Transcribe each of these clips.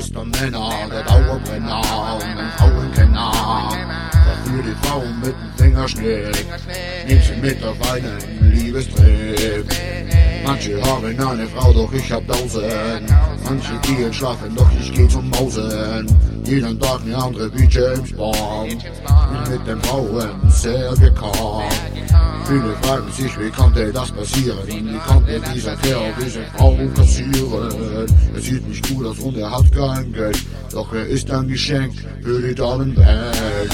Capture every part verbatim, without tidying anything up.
Mustermänner, der Dauerbrenner und ein Frauenkenner. Verführ die Frau mit dem Fingerschnitt, nimm sie mit auf einen Liebestrip. Manche haben eine Frau, doch ich hab tausend. Manche gehen schlafen, doch ich geh zum Mausen. Jeden Tag eine andere wie James Bond. Bin mit den Frauen sehr gekannt. Viele fragen sich, wie konnte das passieren? Wie konnte dieser Kerl diese Frau kassieren? Er sieht nicht gut aus und er hat kein Geld, doch er ist ein Geschenk für die Damenwelt.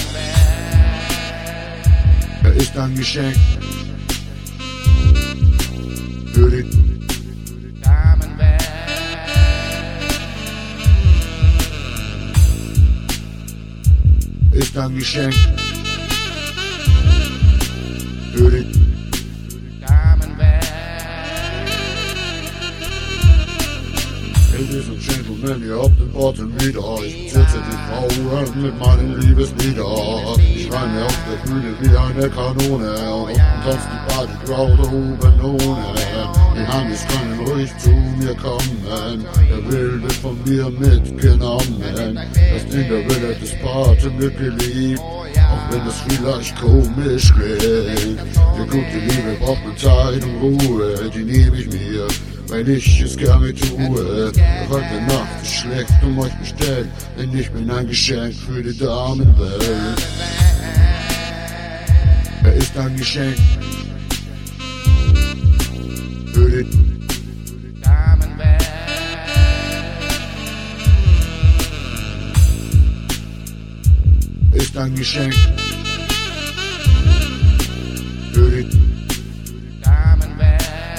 Er ist ein Geschenk für die Damenwelt. Ist ein Geschenk für die Damenwelt. Ladies and Gentlemen, ihr habt den Ort wieder. Ich besitze die Frau mit meinen Liebeslieder. Ich schreie mir auf der Bühne wie eine Kanone und tanzt die Party-Crowd oben ohne. Die Handys können ruhig zu mir kommen. Der will wird von mir mitgenommen. Das Ding der Wille des Party mitgeliebt. Auch wenn es vielleicht komisch klingt. Die gute Liebe braucht mir Zeit und Ruhe. Die nehme ich mir, weil ich es gerne tue. Doch heute Nacht ist schlecht um euch bestellt, denn ich bin ein Geschenk für die Damenwelt. Er ist ein Geschenk für die Damenwelt. Ist ein Geschenk für die Damenwelt.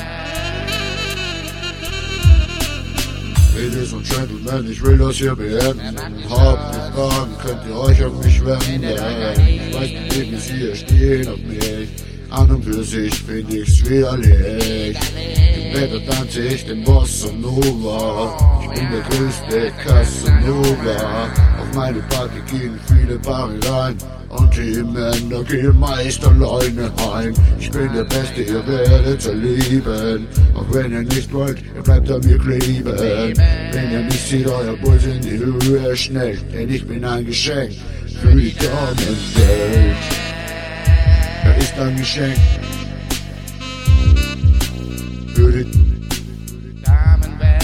Ladies und Gentlemen, ich will das hier beenden. Habt ihr Fragen, könnt ihr euch auf mich wenden. Ich weiß nicht, wie sie hier stehen auf mich. An und für sich find ich's widerlich. Im Bett tanze ich den Bossa Nova. Ich bin der größte Casanova. Auf meine Party gehen viele Paare rein. Und die Männer gehen meist alleine heim. Ich bin der Beste, ihr werdet's erleben. Auch wenn ihr nicht wollt, ihr bleibt an mir kleben. Wenn ihr mich seht, euer Puls in die Höhe schnell. Denn ich bin ein Geschenk für die Damenwelt. Er ist ein Geschenk für die Damenwelt.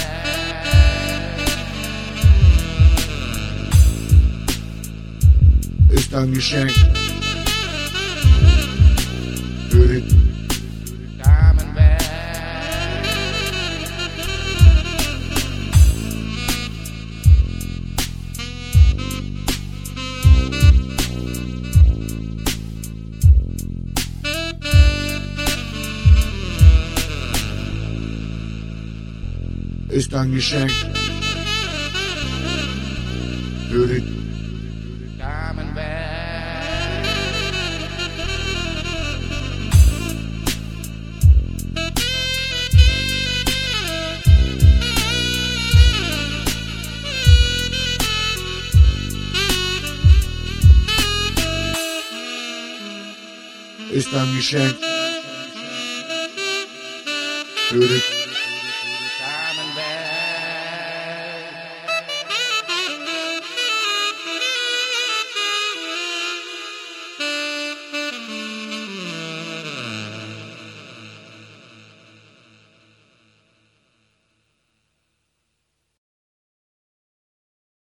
Ist ein Geschenk für die Damenwelt. Ist ein Geschenk für die Damenwelt. Ist ein Geschenk für die